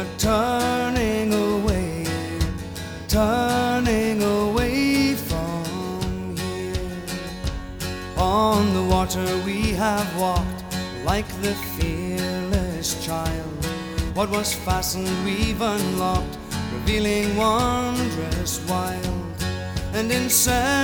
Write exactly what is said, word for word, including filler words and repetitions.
we're turning away, turning away from here. On the water we have walked like the fearless child. What was fastened we've unlocked, revealing wondrous wild. And in